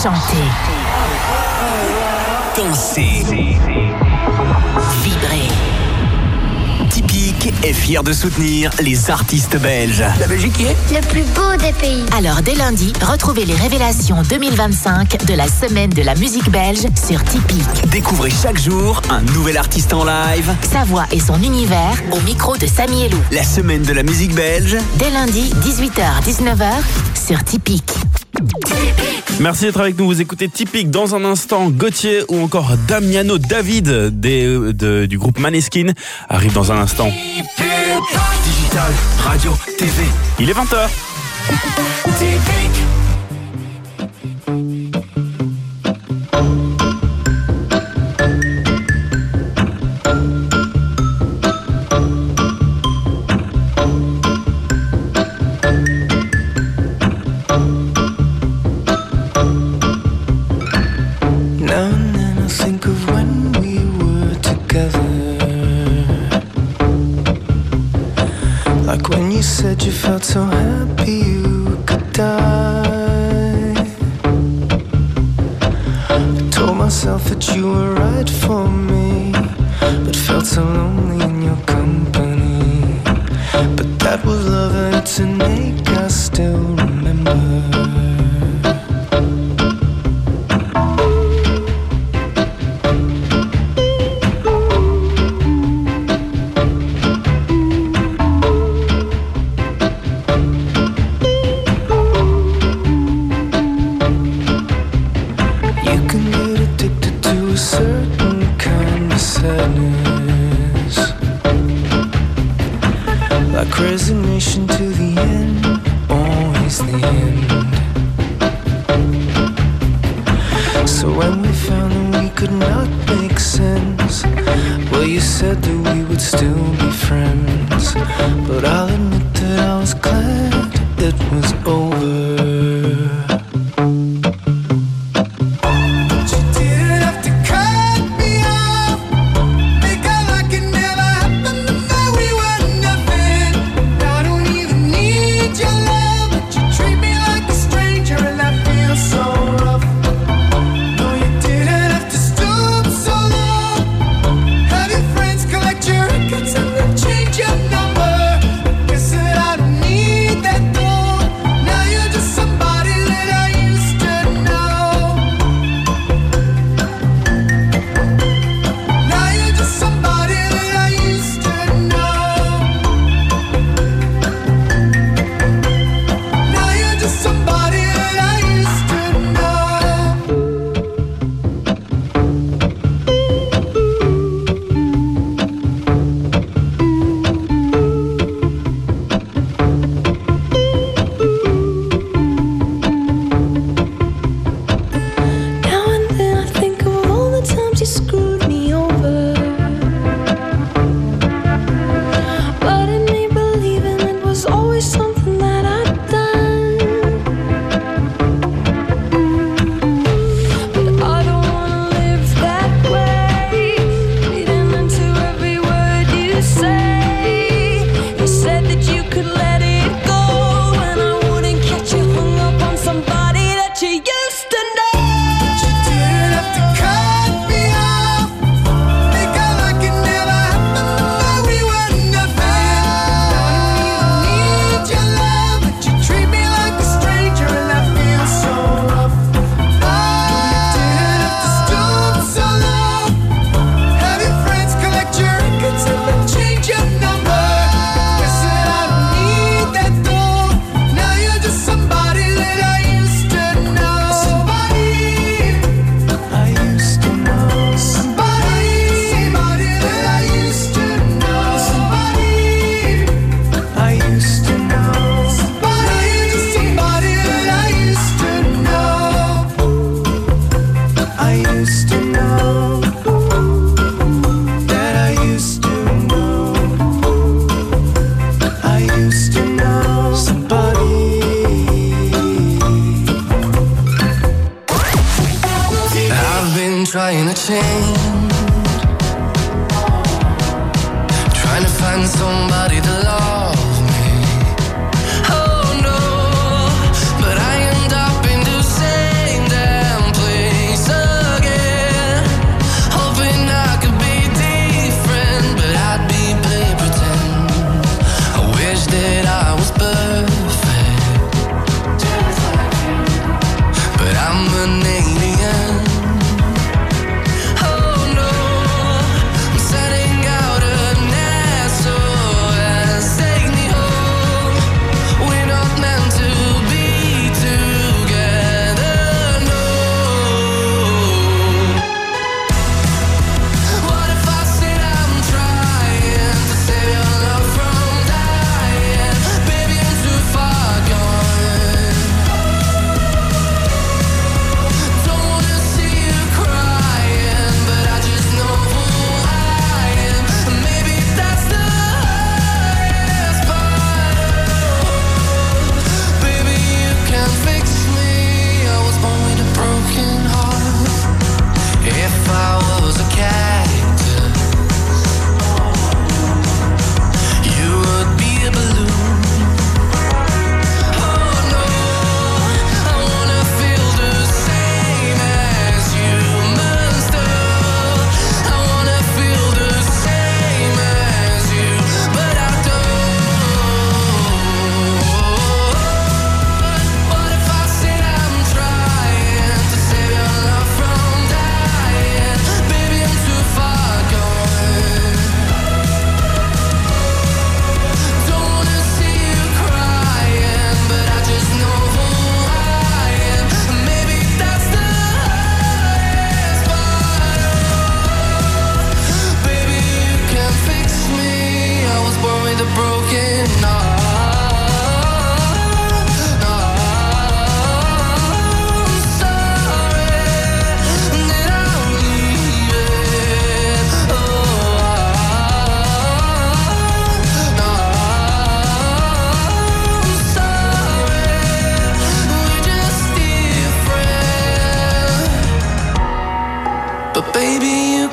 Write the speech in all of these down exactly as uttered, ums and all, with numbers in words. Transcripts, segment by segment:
chanter, danser, vibrer. Tipeee est fier de soutenir les artistes belges. La Belgique est le plus beau des pays. Alors dès lundi, retrouvez les révélations deux mille vingt-cinq de la semaine de la musique belge sur Tipeee. Découvrez chaque jour un nouvel artiste en live. Sa voix et son univers au micro de Samy et Lou. La semaine de la musique belge. Dès lundi, dix-huit heures dix-neuf heures sur Tipeee. Merci d'être avec nous, vous écoutez Tipeee. Dans un instant, Gauthier ou encore Damiano David des, de, du groupe Maneskin arrive dans un instant. digital, radio, T V. Il est vingt heures. Said you felt so happy you could die. I told myself that you were right for me, but felt so lonely in your company. But that was love and it's an ache I still remember. Resignation to the end, always the end. So when we found that we could not make sense, well, you said that we would still be friends. But I'll admit that I was glad it was over. Change your number. Guess that I don't need that though. trying to change, trying to find somebody to love me. Oh no, but I end up in the same damn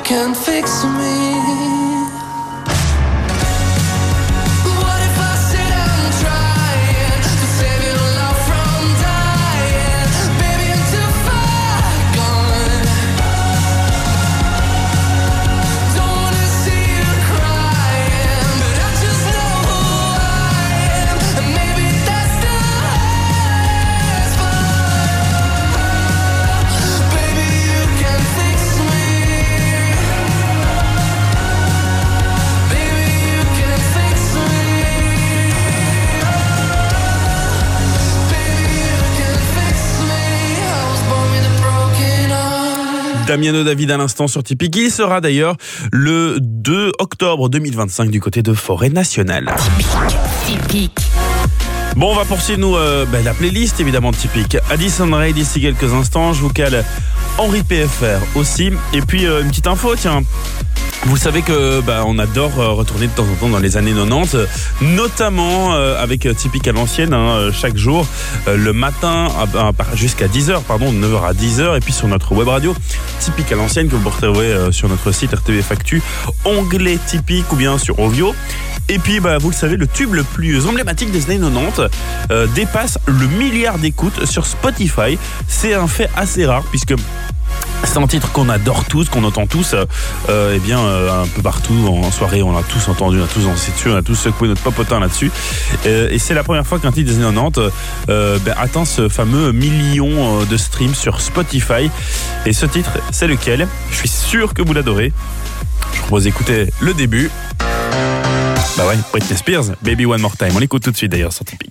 can fix me. Damiano David à l'instant sur Tipeee. Il sera d'ailleurs le deux octobre deux mille vingt-cinq du côté de Forêt Nationale. Tipeee. Bon, on va poursuivre nous euh, bah, la playlist évidemment de Tipeee. Addison Rae d'ici quelques instants. Je vous cale Henri P F R aussi. Et puis euh, une petite info, tiens. Vous savez que bah, on adore euh, retourner de temps en temps dans les années quatre-vingt-dix, euh, notamment euh, avec euh, Tipeee à l'ancienne, hein, euh, chaque jour, euh, le matin à, à, jusqu'à dix heures, pardon, de neuf heures à dix heures, et puis sur notre web radio, Tipeee à l'ancienne, que vous retrouverez euh, sur notre site R T V F Actu, onglet Tipeee ou bien sur Ovio. Et puis, bah, vous le savez, le tube le plus emblématique des années quatre-vingt-dix euh, dépasse le milliard d'écoutes sur Spotify. C'est un fait assez rare, puisque c'est un titre qu'on adore tous, qu'on entend tous, euh, et bien euh, un peu partout en soirée, on l'a tous entendu, on a tous dansé dessus, on a tous secoué notre popotin là-dessus. Euh, et c'est la première fois qu'un titre des années quatre-vingt-dix euh, ben, atteint ce fameux million de streams sur Spotify. Et ce titre, c'est lequel? Je suis sûr que vous l'adorez. Je vous propose d'écouter le début. Bah ouais, Britney Spears, Baby One More Time. On l'écoute tout de suite d'ailleurs sur Tipeee.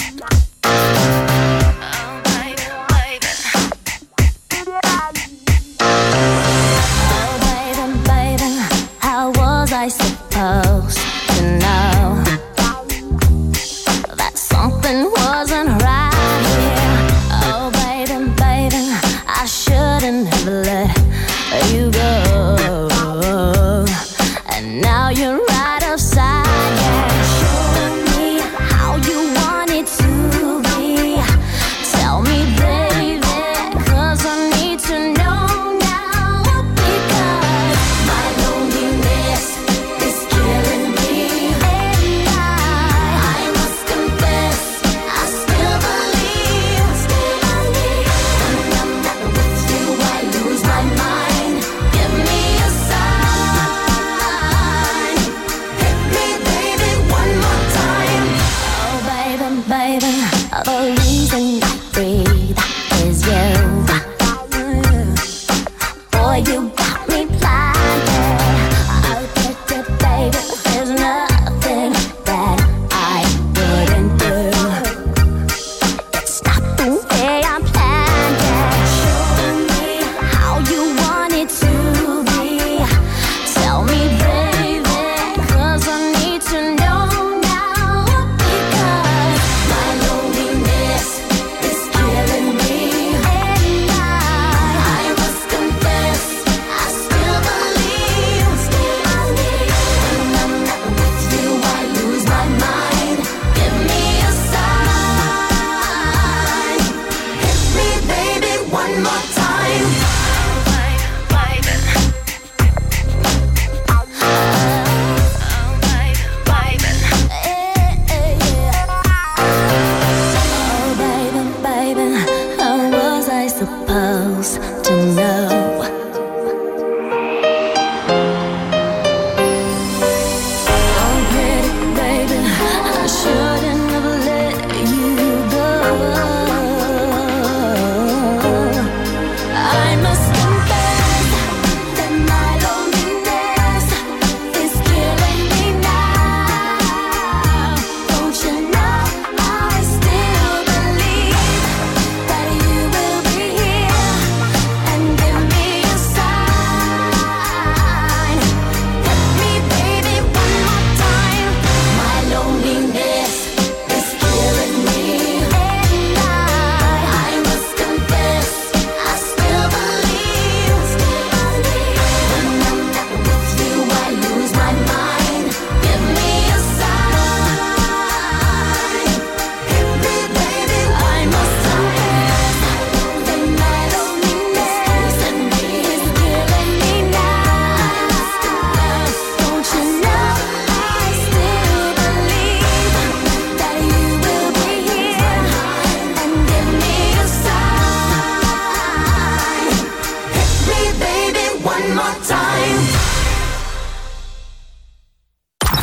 I supposed to know that something wasn't right here. Oh, baby, baby, I shouldn't have let you go. And now you're right outside, yeah. Show me how you want it.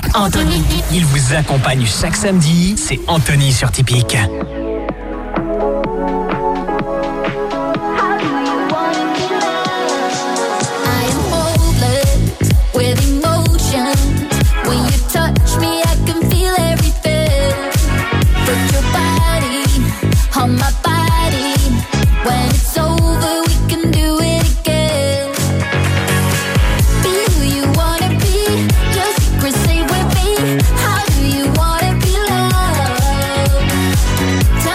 Anthony. Il vous accompagne chaque samedi, c'est Anthony sur Typique. On my body, when it's over, we can do it again. Be who you wanna be, your secrets stay with me. How do you wanna be loved?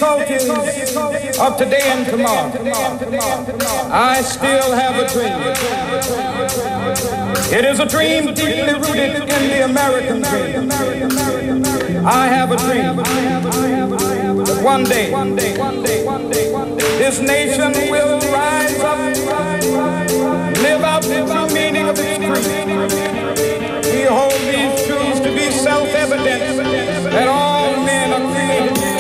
difficulties of today and tomorrow, I still have a dream. It is a dream deeply rooted in the American dream. I have a dream that one day this nation will rise up, live out the true meaning of its creed. We hold these truths to be self-evident that all men are created equal.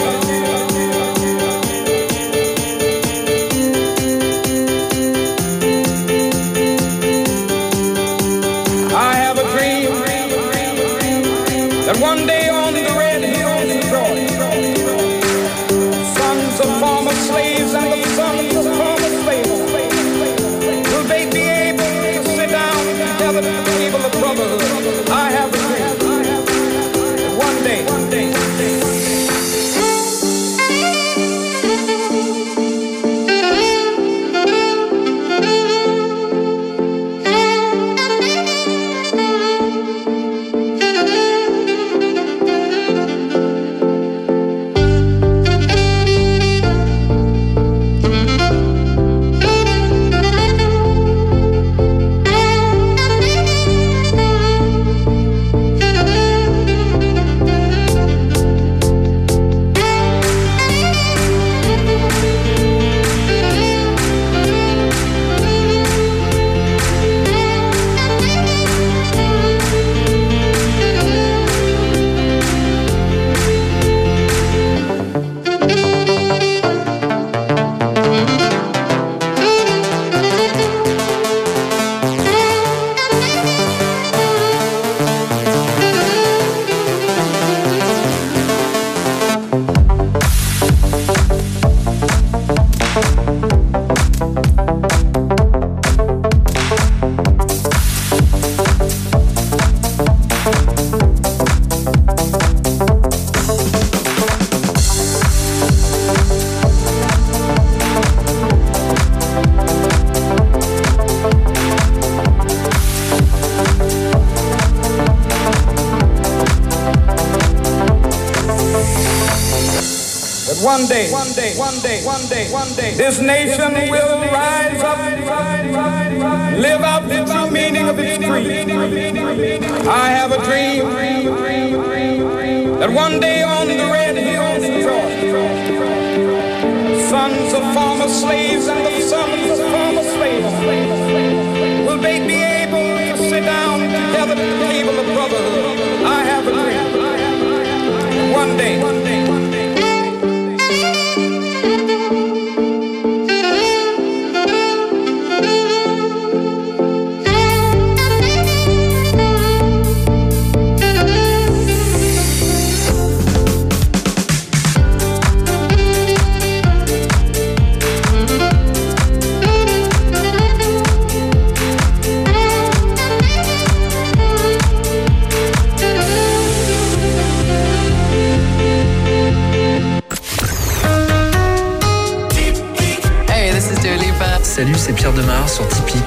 I have a dream that one day on the red hills of Georgia, sons of former slaves and the sons of former slaves, will they be able to sit down together at the table of brotherhood? I have a dream that one day, one day, one day. One day, one day, one day, one day, one day, this nation will rise up, live out the true meaning of its creed. I have a dream that one day on the red hills of Georgia, sons of former slaves and the sons of former slaves, will they be able to sit down together at the table of brotherhood? I have a dream. One day, one day, one day. Salut, c'est Pierre Demar sur Typique.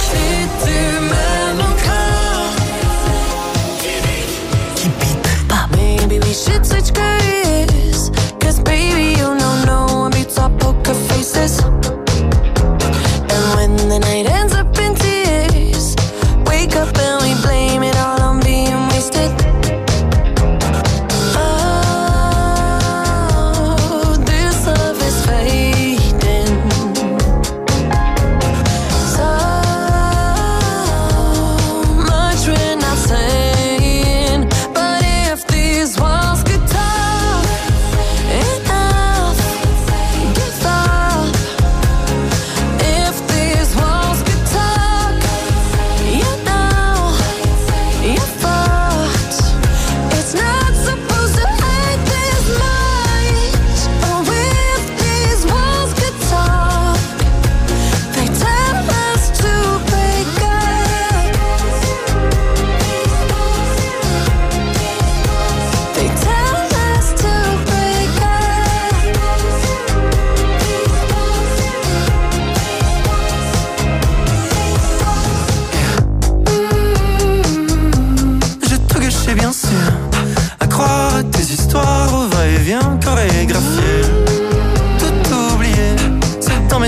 Maybe we should switch careers, 'cause baby you know no one beats our poker faces. And when the night ends up in tears, wake up and we blame it all on being wasted. Oh, this love is fading. So much we're not saying, but if these walls could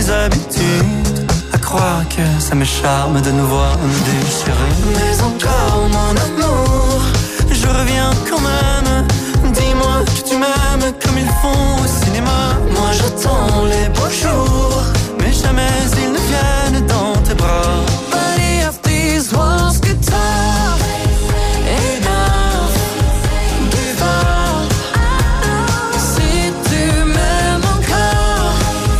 mes habitudes, à croire que ça me charme de nous voir nous déchirer. Mais encore mon amour, je reviens quand même. Dis-moi que tu m'aimes comme ils font au cinéma. Moi j'attends les beaux jours, mais jamais ils ne viennent dans tes bras. But if these walls could talk, enough, give up. Si tu m'aimes encore,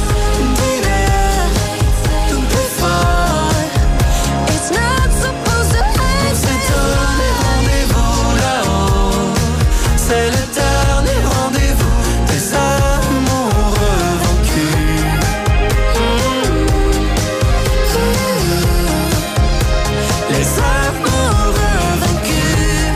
dis-le plus fort. It's not supposed to end. On s'est donné rendez-vous là-haut. C'est le dernier rendez-vous des amoureux vaincus. Les amoureux vaincus.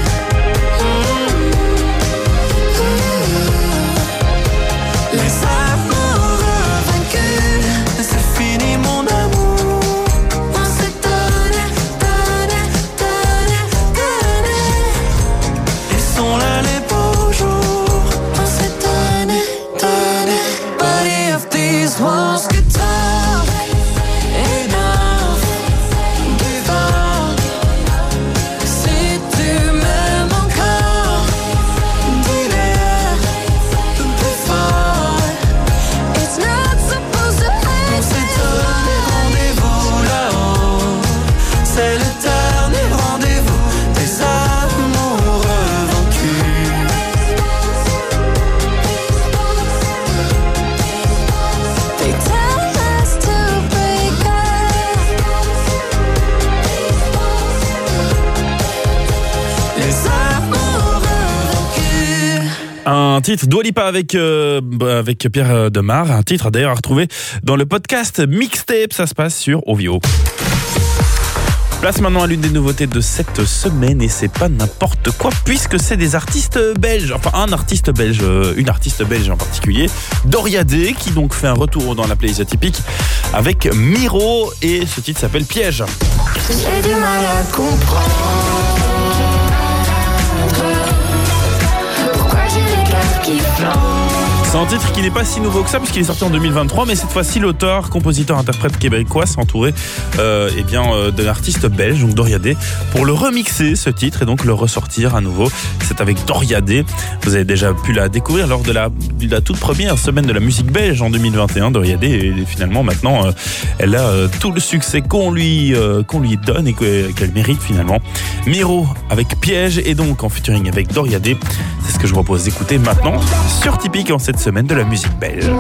Les amoureux vaincus. C'est fini mon amour. On s'est donné, donné, donné, donné. Ils sont là les beaux jours. On s'est donné, donné. But if these walls could talk, enough, give up. Si tu m'aimes encore, dis-le plus fort. It's not supposed to end. On s'est donné rendez-vous là-haut. C'est le dernier rendez-vous des amoureux vaincus. They tell us to break up. Les amoureux vaincus. Un titre Dua Lipa avec, euh, avec Pierre Demar, un titre d'ailleurs à retrouver dans le podcast Mixtape, ça se passe sur Ovio. Place maintenant à l'une des nouveautés de cette semaine, et c'est pas n'importe quoi puisque c'est des artistes belges, enfin un artiste belge, euh, une artiste belge en particulier, Doriadé, qui donc fait un retour dans la playlist atypique avec Miro, et ce titre s'appelle Piège. J'ai du mal à comprendre pourquoi j'ai les cœurs qui flanquent. C'est un titre qui n'est pas si nouveau que ça puisqu'il est sorti en deux mille vingt-trois, mais cette fois-ci l'auteur, compositeur, interprète québécois s'est entouré euh, eh bien, euh, d'un artiste belge, donc Doriadé, pour le remixer ce titre et donc le ressortir à nouveau. C'est avec Doriadé. Vous avez déjà pu la découvrir lors de la, de la toute première semaine de la musique belge en deux mille vingt et un. Doriadé, et finalement maintenant euh, elle a euh, tout le succès qu'on lui, euh, qu'on lui donne et que, qu'elle mérite finalement. Miro avec Piège, et donc en featuring avec Doriadé. C'est ce que je vous propose d'écouter maintenant sur Typique en cette semaine de la musique belge.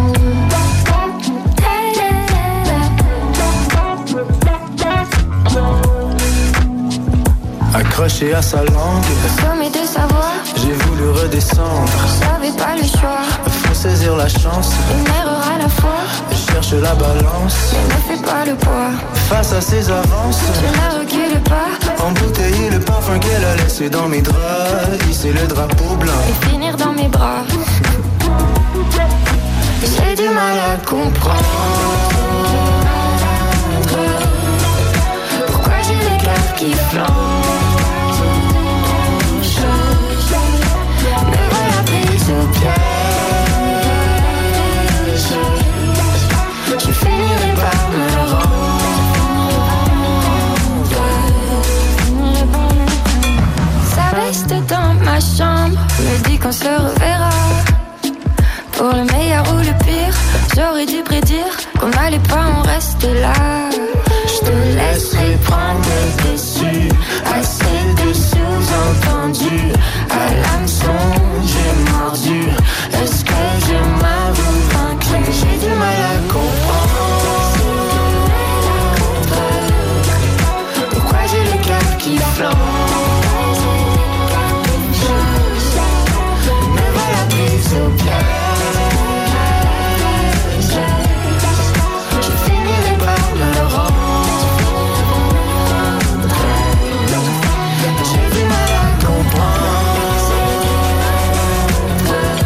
Accroché à sa langue, Le sommet de sa voix, j'ai voulu redescendre. j'avais pas le choix. Faut saisir la chance, Une erreur à la fois, je cherche la balance. mais ne fais pas le poids. Face à ses avances, Je ne recule pas embouteiller le parfum qu'elle a laissé dans mes draps, hisser le drapeau blanc. et finir dans mes bras. J'ai du mal à comprendre pourquoi j'ai les cœurs qui flanchent. Me voilà prise au piège. Je finirai par me rendre. Sa veste dans ma chambre me dit qu'on se reverra. Pour le meilleur ou le pire, j'aurais dû prédire qu'on n'allait pas en rester là. Je te laisserai prendre le dessus, assez de sous-entendus. À l'hameçon, j'ai mordu. Est-ce que je m'avoue vaincu? J'ai du mal à comprendre pourquoi j'ai le cœur qui flanche. Me voilà prise au piège. J'ai du mal à comprendre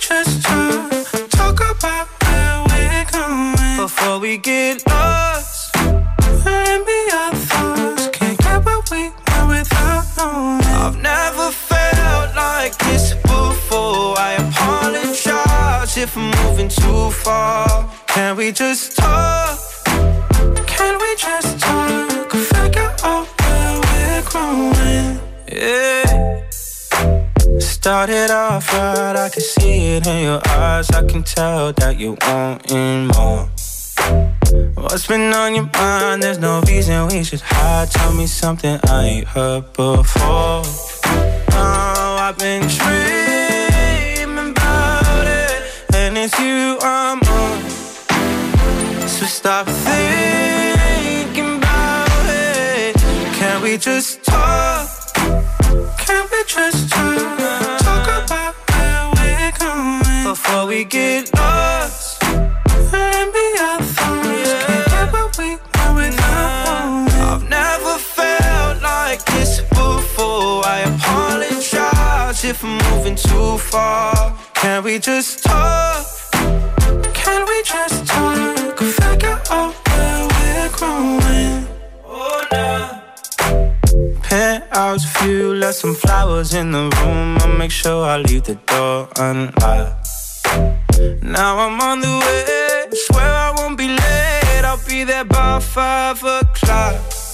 just talk, talk about where we're going before we get lost? And be our thoughts, can't get what we want without knowing. I've never felt like this before. I apologize if I'm moving too far. Can we just talk? Can we just talk? Figure out where we're growing. Yeah. Started off right, I can see it in your eyes. I can tell that you wanting more. What's been on your mind? There's no reason we should hide. Tell me something I ain't heard before. Oh, I've been dreaming about it, and it's you I'm on. So stop thinking about it. Can we just talk? Can we just talk? Talk about where we're going before we get lost. And be our thoughts, can't get what we want without knowing. I've never felt like this before. I apologize if I'm moving too far. Can we just talk? Can we just talk? Figure out where we're growing. Oh, nah. Penthouse view, left some flowers in the room. I'll make sure I leave the door unlocked. Now I'm on the way, swear I won't be late. I'll be there by five o'clock.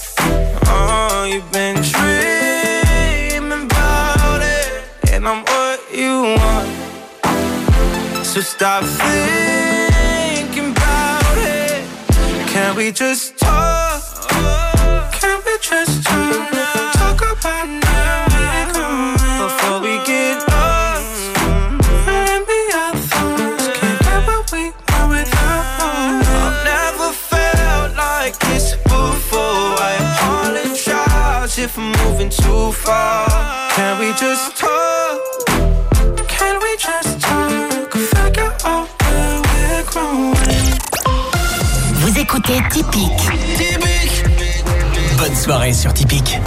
Oh, you've been dreaming about it, and I'm what you want. So stop thinking about it. Can we just talk? Can we just talk? Talk about where we're going before we get lost. And be our thoughts, can't get what we want without knowing. I've never felt like this before. I apologize if I'm moving too far. Can we just talk? Can we just talk? Figure out where we're growing. Vous écoutez Typique. Bonne soirée sur Typique.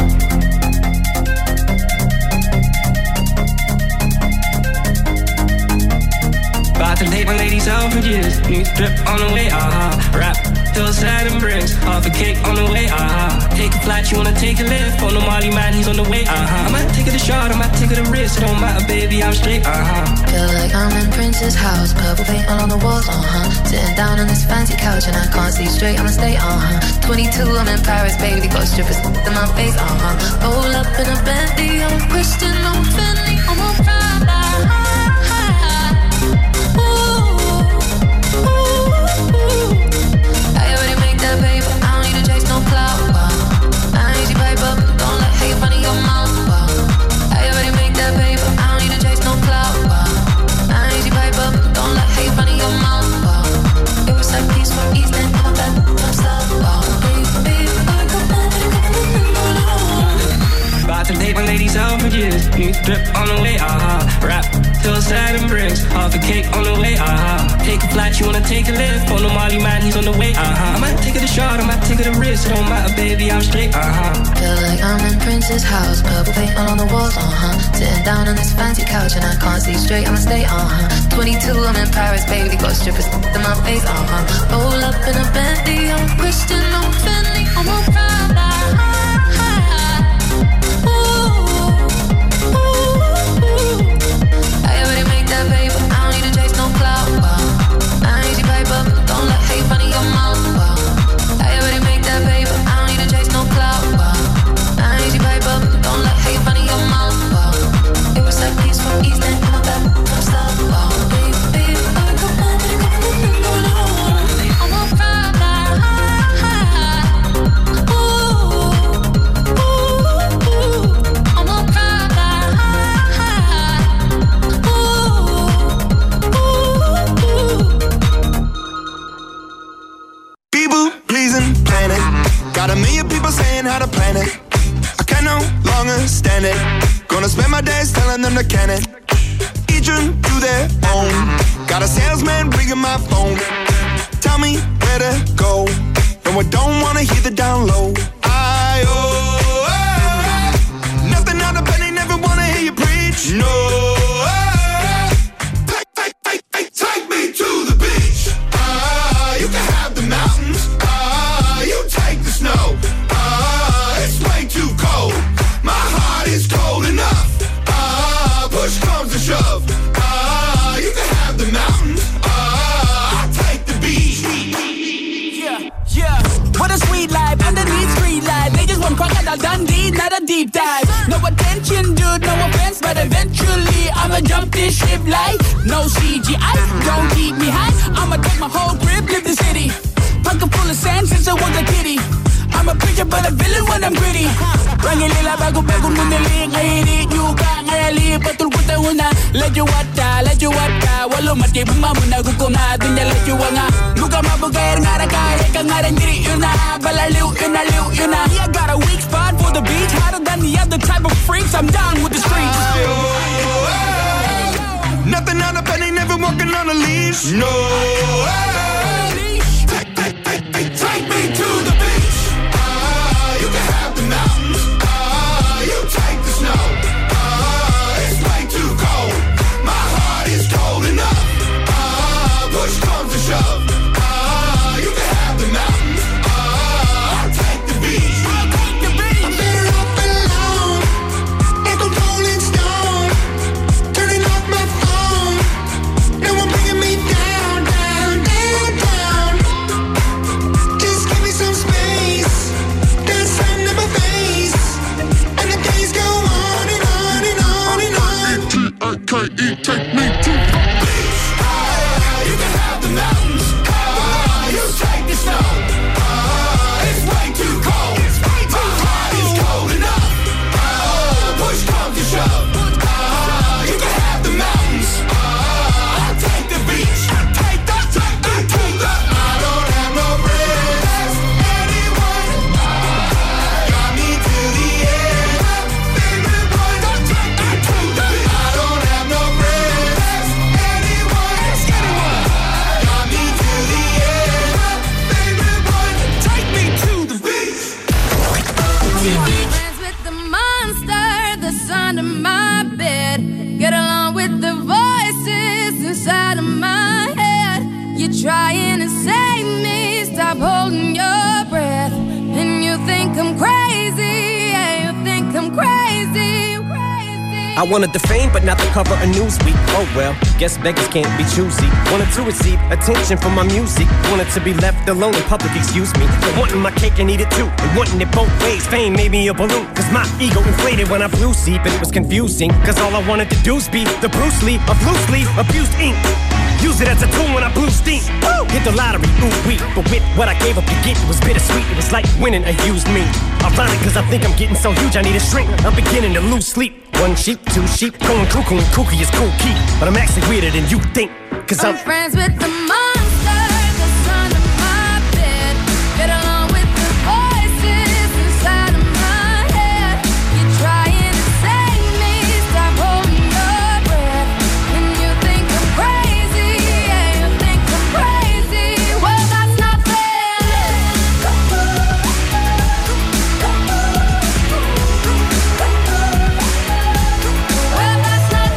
About to take my ladies out for years. New drip on the way, uh-huh. Rap, hillside and bricks. Half a cake on the way, uh-huh. Take a flight, you wanna take a lift. On the Molly man, he's on the way, uh-huh. I might take it a shot, I might take it a risk. It don't matter, baby, I'm straight, uh-huh. Feel like I'm in Prince's house. Purple paint all on the walls, uh-huh. Sitting down on this fancy couch and I can't see straight, I'ma stay, uh-huh. twenty-two, I'm in Paris, baby. Got strippers in my face, uh-huh. Roll up in a Bentley, I'm a Christian, I'm Fendi, I'm a Prada. Paper, I don't need to chase no clout, wow. I ain't easy paper, don't let hate run in your mouth, wow. I already make that paper, I don't need to chase no clout, wow. I ain't easy paper, don't let hate run in your mouth, wow. It was like peace from East End, I'm back, I'm stuck, wow. Baby, I come on, about to take my ladies out for years. New drip on the way, uh-huh. Rap, hillside and bricks. Half a cake on the way, uh-huh. Take a flight, you wanna take a lift. On the Molly man, he's on the way, uh-huh. I might take it a shot, I might take it a risk. It don't matter, baby, I'm straight, uh-huh. Feel like I'm in Prince's house. Purple paint all on the walls, uh-huh. Sitting down on this fancy couch and I can't see straight, I'ma stay, uh-huh. twenty-two, I'm in Paris, baby. Got strippers in my face, uh-huh. Roll up in a Bentley, I'm Christian, I'm Fendi, I'm a Prada. Paper, I don't need to chase no clout, wow. I ain't easy paper, don't let hate run in your mouth, wow. I already make that paper, I don't need to chase no clout, wow. I ain't easy paper, don't let hate run in your mouth, wow. It was like peace from East End, I'm back, I'm stuck, wow. Baby, baby, I come on, baby, come on, come on, come on. I'm a Prada, ooh, ooh, ooh. I'm a Prada. Got a million people saying how to plan it. I can no longer stand it. Gonna spend my days telling them to can it. Each one do their own. Got a salesman ringing my phone. Tell me where to go. No, I don't wanna hear the down low. I oh, oh, nothing out of penny, never wanna hear you preach. No, oh, take, take, Crocodile Dundee, not a deep dive. No attention, dude, no offense, but eventually I'ma jump this ship like no C G I. Don't keep me high, I'ma take my whole grip, live the city. Pocket full of sand since I was a kitty. I'm a preacher but a villain when I'm gritty. Rangilila bago-bago munali. Ngahirit nyo ka, ngayali patul ko tayo na. Ladyo wata, ladyo wata. Walo mati bumamuna guguna. Dunya ladyo nga. Muga mabugayar nga rakaya ka nga rin diri yun na. Balaliw yun na, liw yun na. I got a weak spot for the beach. Hotter than the other type of freaks. I'm down with the streets. Nothing out of penny, never walking on a leash. No. Take, take, take, take, take me to the beach. Ah, you can have the mountains. Ah, you take the snow. Ah, it's way too cold. My heart is cold enough. Ah, push comes to shove. Ah, you can have the mountains. Ah, I'll take the beach. I'll take the beach. I'm better off alone, like a rolling stone. Turning off my phone. No one bringing me down, down, down, down. Just give me some space. Got sun in my face, and the days go on and on and on and on. T I K E, take me to the beach. Ah, you can have the mountains. Ah, you take the snow. Ah, it's way too cold. My heart is cold enough. Ah, push comes to shove. Ah, you can have the mountains. Ah, I'll take the beach. Take the, take the, take the. I don't have no friends. Anyone got me to the end. Favorite one. Take the, take the. I don't have no friends. Anyone got me to the end. Favorite one. Take me to the beach. Friends with the monster that's under my bed. Get along with the voices inside of my head. You're trying to save me, stop holding your breath. And you think I'm crazy, yeah, you think I'm crazy, crazy. I wanted the fame, but not the cover of Newsweek. Oh well, guess beggars can't be choosy. Wanted to receive attention from my music. Wanted to be left alone in public, excuse me. But wanting my cake and eat it too. And wanting it both ways. Fame made me a balloon. Cause my ego inflated when I flew see. But it was confusing. Cause all I wanted to do was be the Bruce Lee of loosely abused ink. Use it as a tool when I blew steam. Woo! Hit the lottery, ooh wee. But with what I gave up to get, it was bittersweet. It was like winning a used me. Ironic, cause I think I'm getting so huge I need a shrink. I'm beginning to lose sleep. One sheep, two sheep, going cuckoo and kooky is cool key. But I'm actually weirder than you think. Cause I'm, I'm friends with the monster that's under my bed. Get along with the voices inside of my head. You're trying to save me, stop holding your breath. And you think I'm crazy, yeah, you think I'm crazy. Well, that's not fair. Well, that's not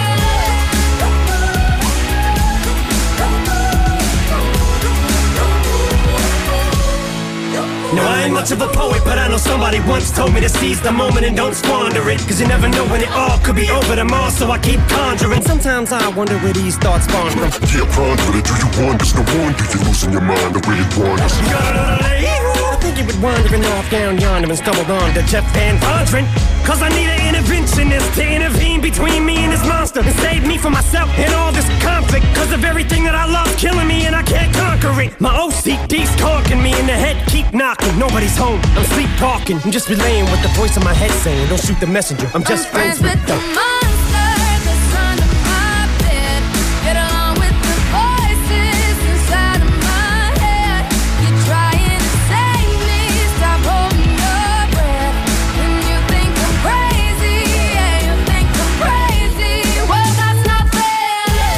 no, I ain't much of a poet, but I know somebody once told me to seize the moment and don't squander it. Cause you never know when it all could be over tomorrow, so I keep conjuring. Sometimes I wonder where these thoughts spawn from. Yeah, ponder it, do you wonder? No wonder you're losing your mind the way it wanders. I think you been wandering off down yonder and stumbled on to Jeff Van Vondren. Cause I need an interventionist to intervene between me and this monster and save me from myself and all this conflict. Cause of everything that I love killing me and I can't conquer it. My O C D's talking me in the head, keep knocking. Nobody's home, I'm sleepwalking. I'm just relaying what the voice in my head saying. Don't shoot the messenger, I'm just I'm friends, friends with with the the monster that's under my bed. Get along with the voices inside of my head. You're trying to save me, stop holding your breath. And you think I'm crazy, yeah, you think I'm crazy. Well, that's not fair.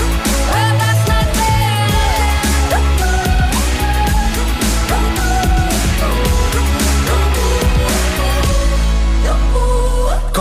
Well, that's not fair.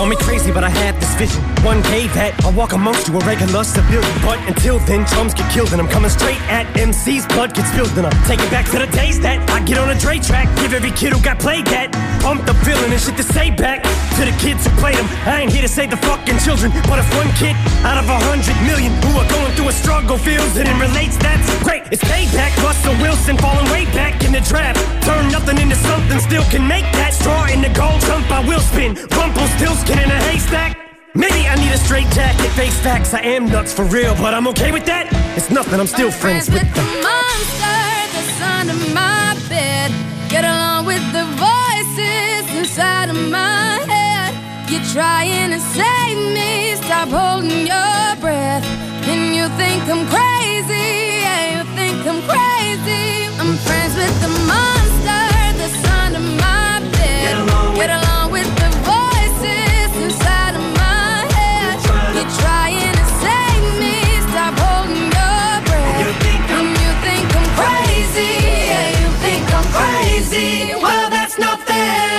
call me crazy, but I had this vision. One day that I'll walk amongst you, a regular civilian. But until then, chums get killed, and I'm coming straight at M C's. Blood gets spilled, and I'm taking back to the days that I get on a Dre track. Give every kid who got played that pumped up feeling and shit to say back to the kids who played them. I ain't here to save the fucking children, but if one kid out of a hundred million who are going through a struggle feels it and relates, that's great. It's payback. Russell Wilson falling way back in the draft. Turn nothing into something, still can make that. Straw in the gold jump, I will spin. Rumpelstiltskin in a haystack. Maybe I need a straight jacket, face facts. I am nuts for real, but I'm okay with that. It's nothing, I'm still friends, friends with, with the monster that's under my bed. Get along with the voices inside of my head. You're trying to save me, stop holding your breath. And you think I'm crazy, yeah, you think I'm crazy. I'm friends with the monster that's under my bed. Get along, Get along with the voices inside of my head. You're trying to save me, stop holding your breath. You think I'm, and you think I'm crazy, yeah, you think I'm crazy. Well, that's not fair.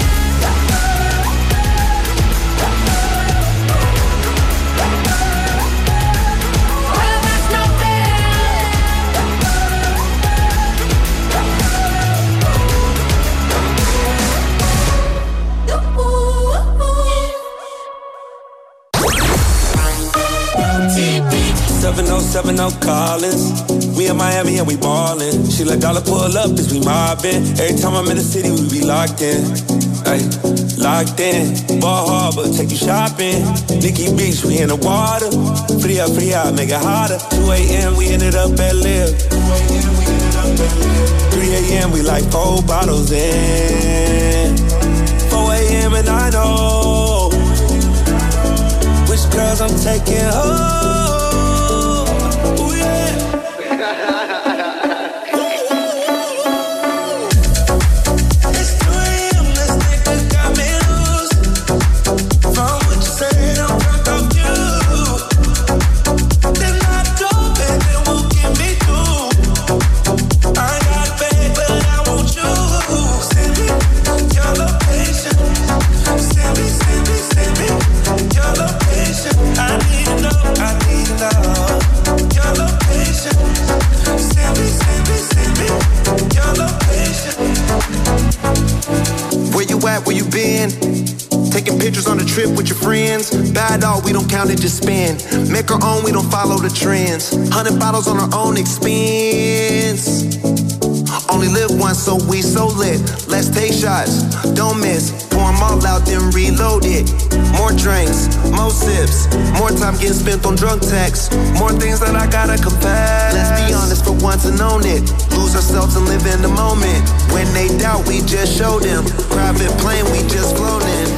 seven oh seven oh Collins. We in Miami and we ballin'. She let dollar pull up as we mobbin'. Every time I'm in the city, we be locked in. Ay, locked in. Ball Harbor, take you shopping. Nikki Beach, we in the water. Free up, free out, make it hotter. two a.m. we ended up at Live. three a.m. we like four bottles in. four a.m. and I know which girls I'm taking home. Where you been? Taking pictures on the trip with your friends. Bad dog, we don't count it, just spend. Make our own, we don't follow the trends. Hundred bottles on our own expense. Only live once, so we so lit. Let's take shots, don't miss. Pour them all out, then reload it. More drinks, more sips. More time getting spent on drug texts. More things that I gotta confess. Let's be honest for once and own it. Lose ourselves and live in the moment. When they doubt, we just show them. Private plane, we just flown in.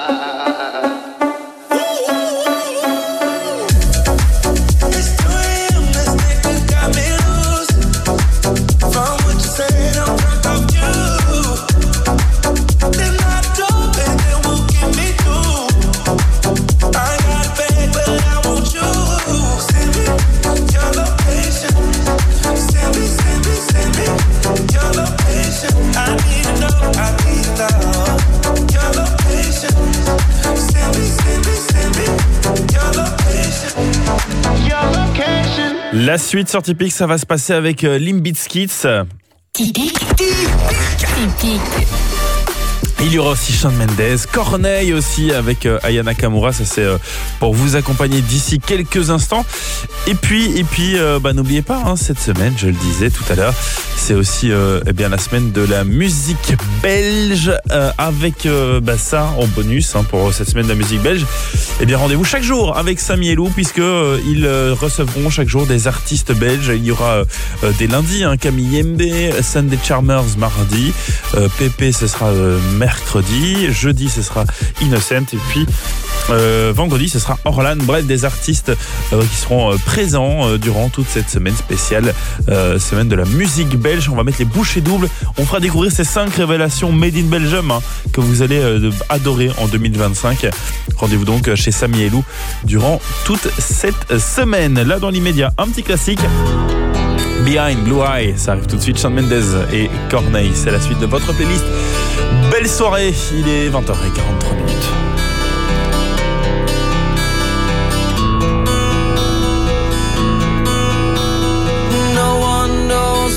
La suite sur Tipeee, ça va se passer avec euh, Limp Bizkit. Tipeee. Tipeee. Il y aura aussi Shawn Mendes, Corneille aussi avec euh, Aya Nakamura. Ça c'est euh, pour vous accompagner d'ici quelques instants. Et puis, et puis, euh, bah, n'oubliez pas, hein, cette semaine, je le disais tout à l'heure, c'est aussi euh, eh bien la semaine de la musique belge euh, avec euh, bah, ça en bonus hein, pour cette semaine de la musique belge. Eh bien, rendez-vous chaque jour avec Samy et Lou puisque euh, ils euh, recevront chaque jour des artistes belges. Il y aura euh, des lundis, hein, Camille Yembe, Sunday Charmers mardi, euh, Pépé ce sera euh, mercredi, jeudi ce sera Innocent et puis euh, vendredi ce sera Orlan. Bref, des artistes euh, qui seront euh, présents euh, durant toute cette semaine spéciale, euh, semaine de la musique belge. On va mettre les bouchées doubles. On fera découvrir ces cinq révélations made in Belgium hein, que vous allez euh, adorer en deux mille vingt-cinq. Rendez-vous donc chez Samy et Lou durant toute cette semaine. Là, dans l'immédiat, un petit classique. Behind Blue Eye, ça arrive tout de suite. Shawn Mendes et Corneille, c'est la suite de votre playlist. Belle soirée, il est vingt heures quarante-trois minutes.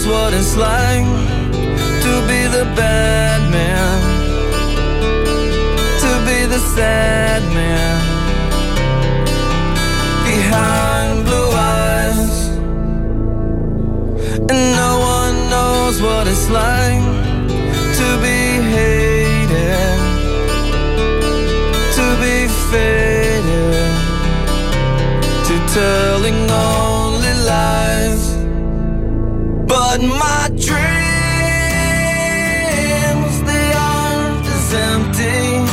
knows what it's like to be the bad man, to be the sad man behind blue eyes. And no one knows what it's like to be hated, to be faded, to telling only lies. But my dreams, they aren't as empty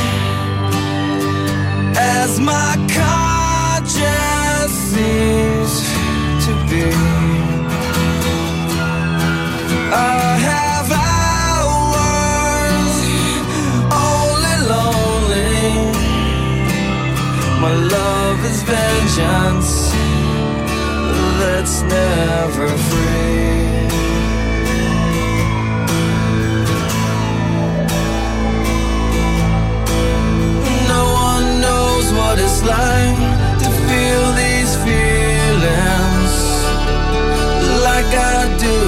as my conscience seems to be. I have hours only lonely. My love is vengeance that's never free. No one knows what it's like to feel these feelings like I do.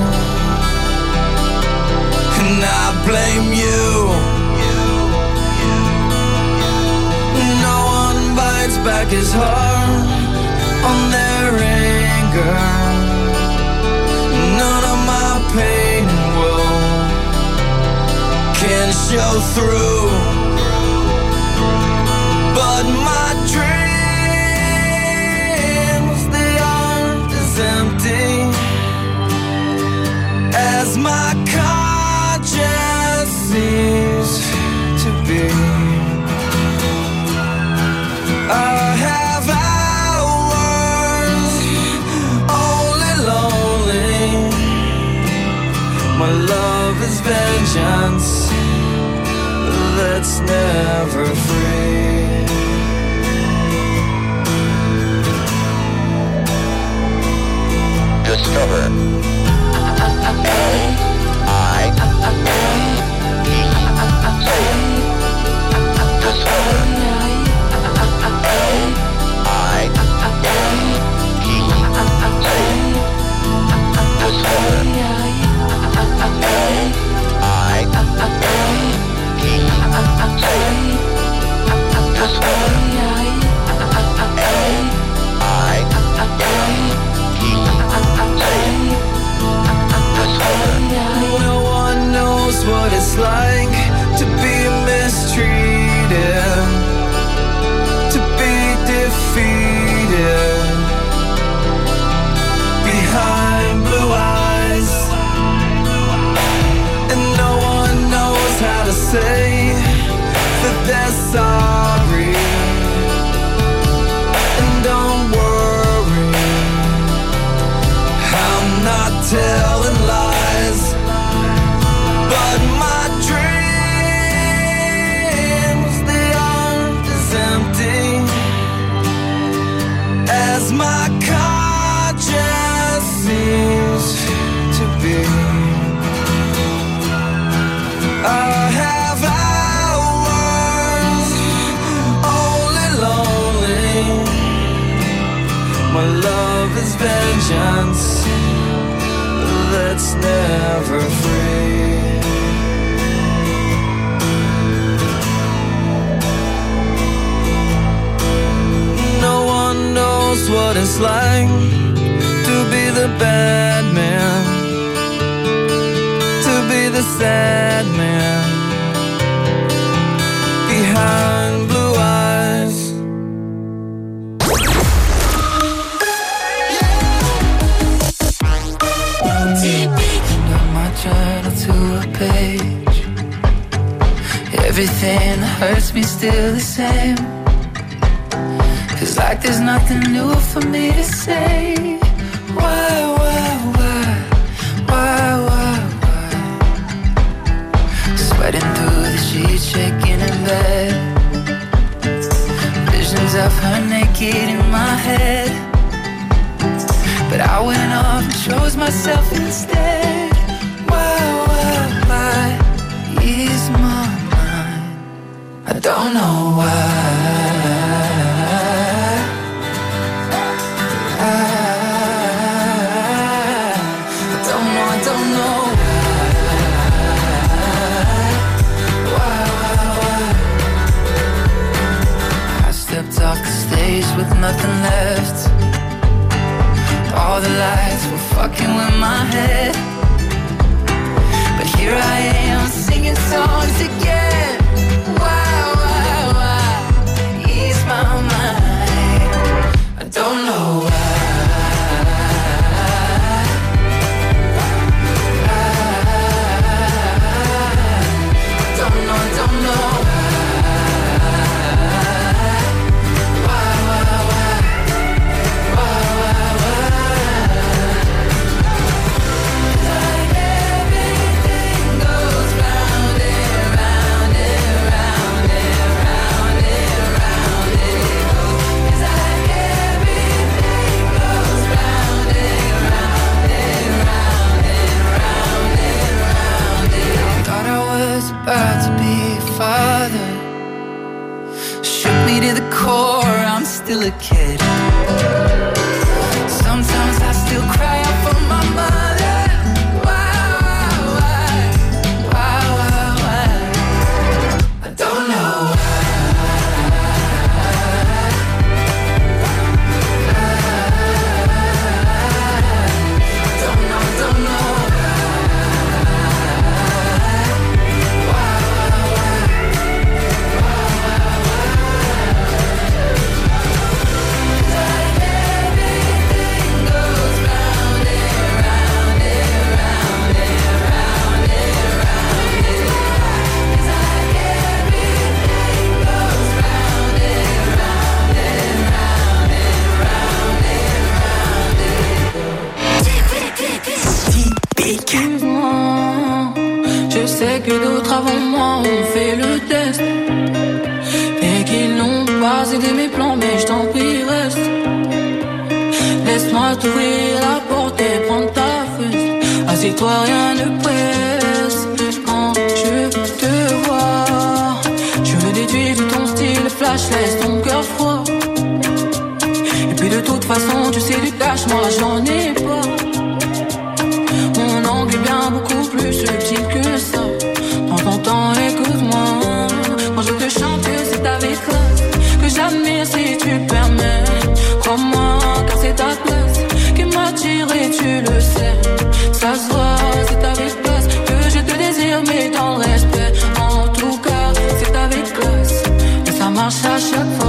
And I blame you. No one bites back his heart on their anger. None of my pain and woe can show through. But my dreams, they aren't as empty as my conscience seems to be. I have hours only lonely. My love is vengeance that's never free. Discover A I E Discover A I E Discover No one knows what it's like to be mistreated, to be defeated behind blue eyes. And no one knows how to say that they're sorry. And don't worry, I'm not telling lies. But my dreams, they aren't as empty as my conscience seems to be. I have hours only lonely. My love is vengeance that's never free. No one knows what it's like to be the bad man, to be the sad man behind blue eyes. Got my journal to a page. Everything that hurts me still the same. Feels like there's nothing new for me to say. Why, why, why, why, why, why? Sweating through the sheets, shaking in bed. Visions of her naked in my head. But I went off and chose myself instead. Why, why, why is my mind? I don't know why. I, I don't know, I with nothing left. All the lights were fucking with my head. But here I am singing songs again. Why, why, why? Ease my mind. I don't know why. About to be a father. Shook me to the core, I'm still a kid. Sometimes I still cry out for my mother. Why, why, why, why, why, why? I don't know why. I don't know, don't know. Je sais que d'autres avant moi ont fait le test et qu'ils n'ont pas aidé mes plans, mais je t'en prie reste. Laisse-moi t'ouvrir la porte et prendre ta fesse. Assieds-toi, rien ne presse. Quand je te vois, je le déduis de ton style flash, laisse ton cœur froid. Et puis de toute façon, tu sais du cash, moi j'en ai pas. Mon angle est bien beaucoup plus subtil que ça. Prends ton temps, écoute-moi. Quand je te chante, c'est avec classe que j'admire si tu le permets. Crois-moi, car c'est ta classe qui m'attire et tu le sais. Ça se voit, c'est avec classe que je te désire, mais dans le respect. En tout cas, c'est avec classe et ça marche à chaque fois.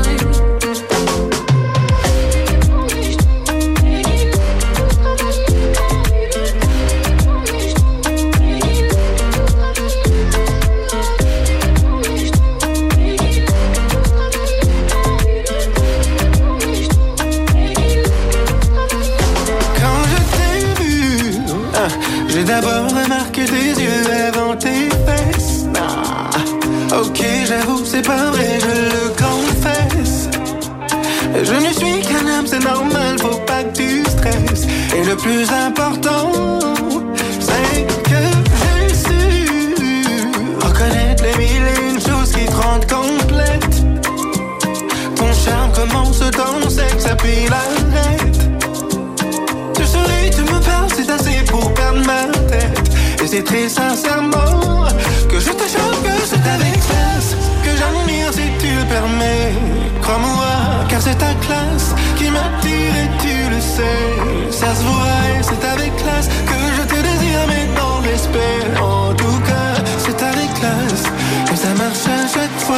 J'ai d'abord remarqué tes yeux avant tes fesses. Ah, ok, j'avoue, c'est pas vrai, je le confesse. Je ne suis qu'un homme, c'est normal, faut pas que tu stresses. Et le plus important, c'est que j'ai su reconnaître les mille et une choses qui te rendent complète. Ton charme commence dans le sexe, puis l'arrête. Tu souris, tu me parles, c'est assez pour perdre ma tête. Et c'est très sincèrement que je te choque, que c'est avec classe que j'admire si tu le permets. Crois-moi, car c'est ta classe qui m'attire et tu le sais. Ça se voit et c'est avec classe que je te désire, mais dans le respect. En tout cas, c'est avec classe que ça marche à chaque fois.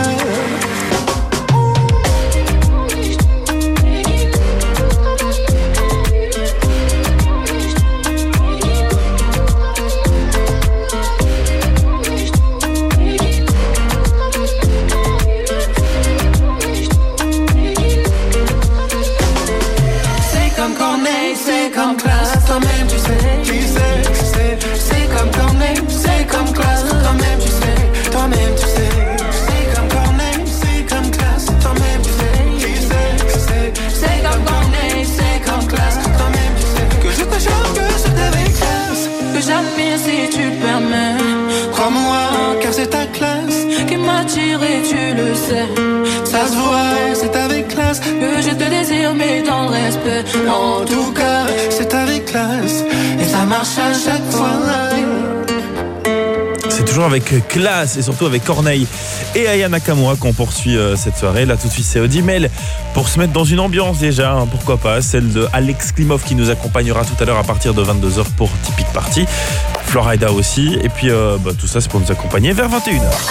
C'est comme classe, toi-même tu sais, tu sais, tu sais. C'est comme Corneille, c'est comme classe, toi-même tu sais, toi-même tu sais. C'est comme Corneille, c'est comme classe, toi-même tu sais, tu sais, tu sais. C'est comme Corneille, c'est comme classe, toi-même tu sais. Que je te choque, que c'est avec classe que j'admire si tu le permets. Crois-moi, car c'est ta classe qui m'attire et tu le sais. Ça se voit, c'est avec classe que je te désire, mais dans le respect. En tout cas, c'est avec classe et ça marche à chaque fois. toujours avec classe et surtout avec Corneille et Aya Nakamura qu'on poursuit euh, cette soirée. Là tout de suite c'est Audimel pour se mettre dans une ambiance déjà, hein, pourquoi pas, celle de Alex Klimov qui nous accompagnera tout à l'heure à partir de vingt-deux heures pour Typique Party. Florida aussi, et puis euh, bah, tout ça c'est pour nous accompagner vers vingt et une heures.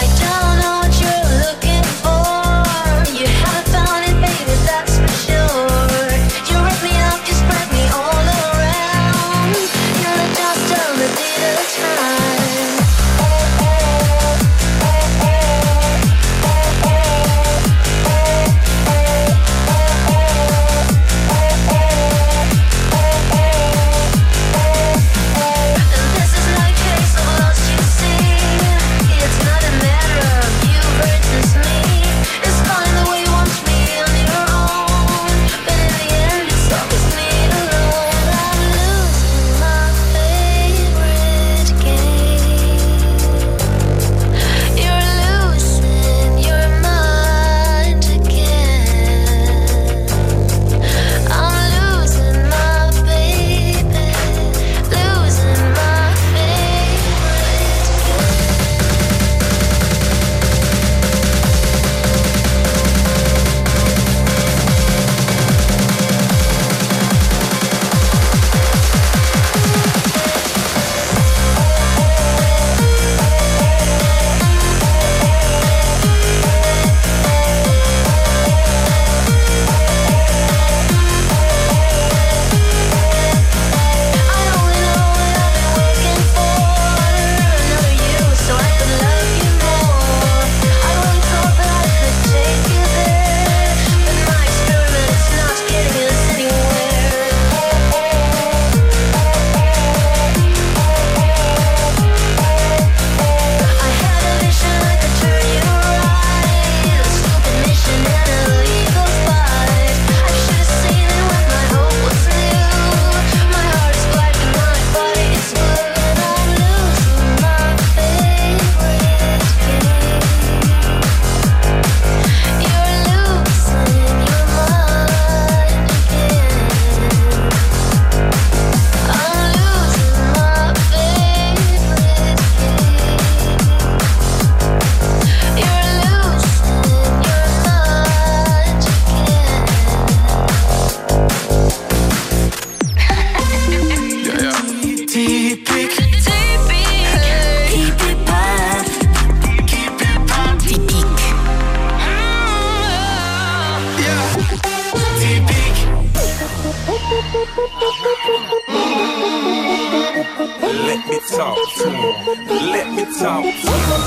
Let me talk to him. Let me talk to him.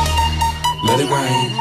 Let it rain.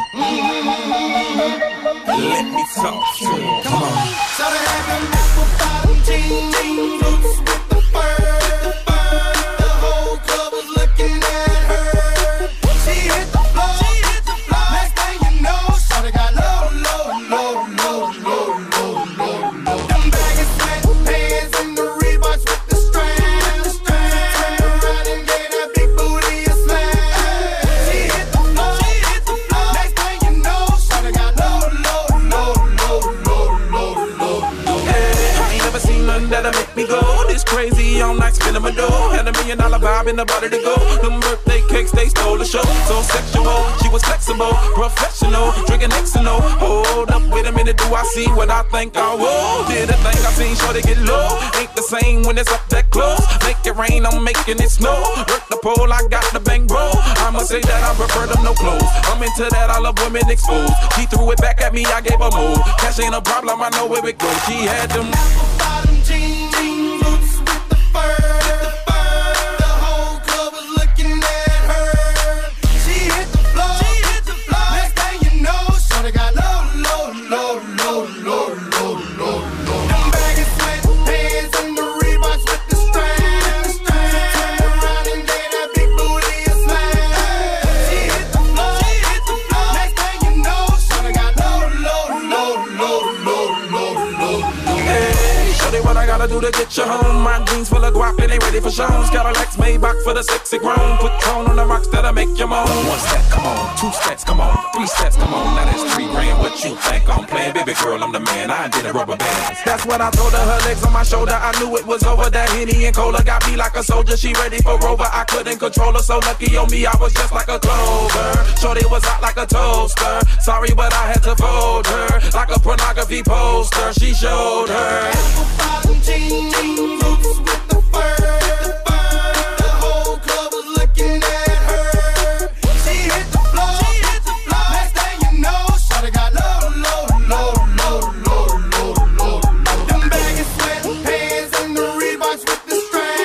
Let me talk to him. Come on. So they have them apple bottom jean, jean boots with the fur, the fur. The whole club was looking at her. She hit the floor, she hit the floor. Next thing you know, shawty got low, low, low, low, low, low, low, low. Them baggy sweatpants and the Reeboks with the strand, the strand. Turned around and gave that big booty a slam. She hit the floor, she hit the floor. Next thing you know, shawty got low, low, low, low, low, low, low, low. Hey, I ain't never seen nothing that'll make me go this crazy all night spinning my dough. Had a million dollar vibe in the body to go. Them birthday cakes, they stole the show. So sexual, she was flexible, professional, drinking X and O. Hold up, wait a minute, do I see what I think I will? Did a thing I seen, sure they get low. Ain't the same when it's up that close. Make it rain, I'm making it snow. Work the pole, I got the bang bro. I'ma say that I prefer them no clothes. I'm into that, I love women exposed. She threw it back at me, I gave her more. Cash ain't a problem, I know where it goes. She had them apple bottom jean, jean boots with the fur, the fur. The whole club was looking at her. She hit the floor, she hit the floor. Next thing you know, shawty got low, low, low, low, low, low, low, low. Them baggy sweatpants and the Reeboks with the strand, the strand. Turned around and gave that big booty a slam. She hit the floor, she hit the floor. Next thing you know, shawty got low, low, low, low, low, low, low, low. Hey, gotta do to get you home? My jeans full of guap and they ready for shows. Cadillacs made back for the sexy grown. Put tone on the rocks that'll make you moan. One step, come on. Two steps, come on. Three steps, come on. Now that's three grand. What you think I'm playing? Baby girl, I'm the man. I did a rubber band. That's when I told her, her legs on my shoulder. I knew it was over. That Henny and Cola got me like a soldier. She ready for Rover. I couldn't control her. So lucky on me, I was just like a clover. Shorty was hot like a toaster. Sorry, but I had to fold her like a pornography poster. She showed her. Apple bottom jeans, roots with